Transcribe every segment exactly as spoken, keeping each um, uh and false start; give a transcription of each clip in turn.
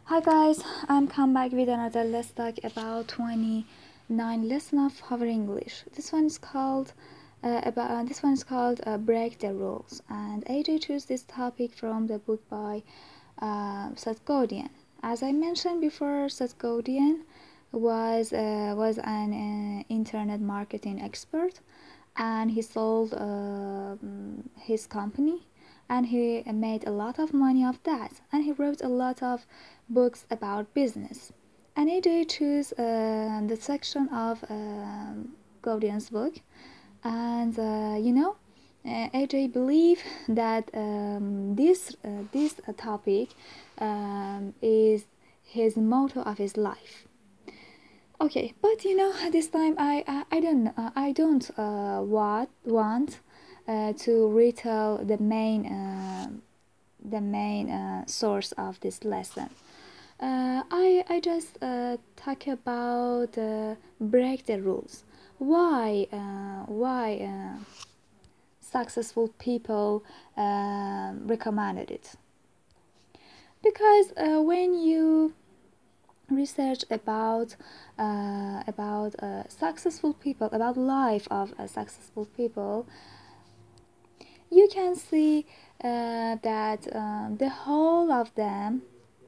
Hi guys, I'm come back with another Let's Talk about twenty-nine lesson of our English. This one is called uh, about uh, this one is called uh, Break the Rules, and A J chose this topic from the book by uh, Seth Godin. As I mentioned before, Seth Godin was uh, was an uh, internet marketing expert, and he sold uh, his company, and he made a lot of money off that, and he wrote a lot of books about business. And A J chose uh, the section of um Godin's book, and uh, you know, uh, A J believe that um, this uh, this uh, topic um, is his motto of his life. Okay, but you know, this time I I, I don't uh, I don't uh, what want uh, to retell the main uh, the main uh, source of this lesson. Uh, I I just uh, talk about uh, break the rules. Why uh, why uh, successful people uh, recommended it? Because uh, when you research about uh, about uh, successful people, about life of uh, successful people, you can see uh, that um, the whole of them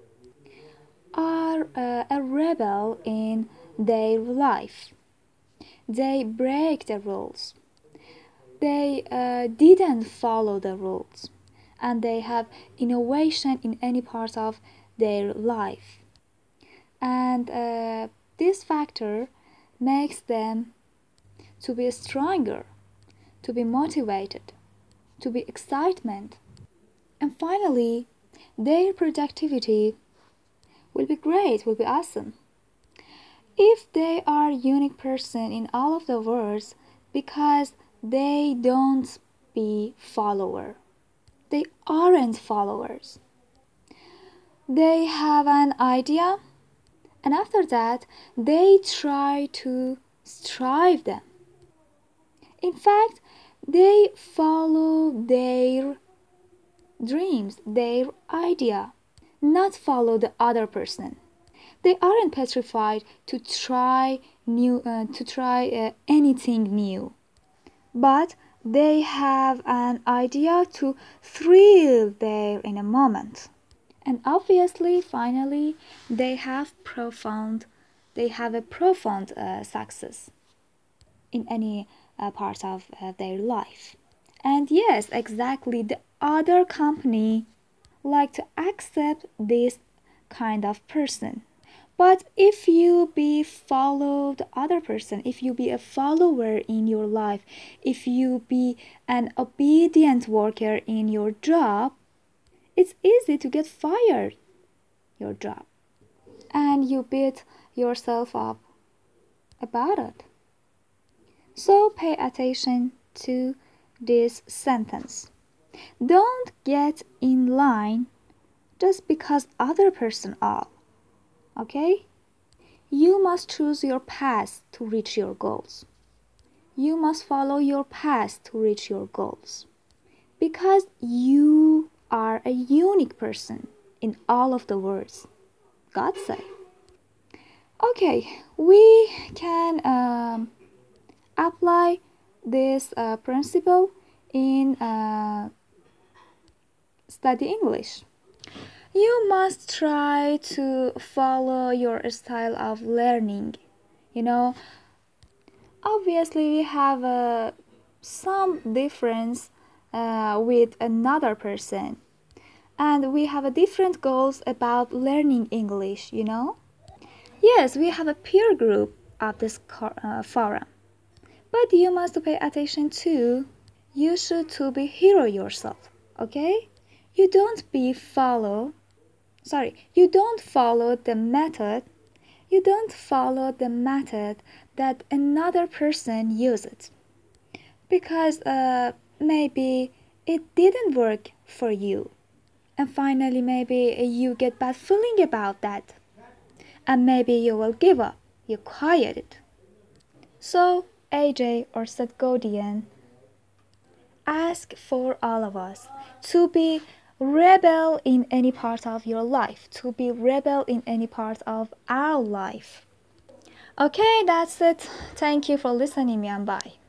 are uh, a rebel in their life. They break the rules. They uh, didn't follow the rules, and they have innovation in any part of their life. And uh, this factor makes them to be stronger, to be motivated, to be excitement. And finally, their productivity will be great, will be awesome. If they are unique person in all of the words, because they don't be follower. They aren't followers. They have an idea, and after that they try to strive them. In fact, they follow their dreams, their idea, not follow the other person. They aren't petrified to try new uh, to try uh, anything new, but they have an idea to thrill there in a moment. And obviously, finally, they have profound they have a profound uh, success in any uh, part of uh, their life. And yes, exactly, the other company like to accept this kind of person. But if you be follow the other person, if you be a follower in your life, if you be an obedient worker in your job, it's easy to get fired your job, and you beat yourself up about it. So pay attention to this sentence. Don't get in line just because other person are. Okay? You must choose your path to reach your goals. You must follow your path to reach your goals. Because you are a unique person in all of the words. God say. Okay, we can um, apply this uh, principle in uh, study English. You must try to follow your style of learning. You know, obviously we have uh, some difference uh, with another person, and we have a different goals about learning English, you know. Yes, we have a peer group of this uh, forum, but you must pay attention to. You should to be hero yourself, okay? You don't be follow. Sorry, you don't follow the method. You don't follow the method that another person uses, because uh, maybe it didn't work for you, and finally maybe you get bad feeling about that, and maybe you will give up. You quiet it. So A J or Seth Godin ask for all of us to be rebel in any part of your life, to be rebel in any part of our life. Okay, that's it. Thank you for listening me and bye.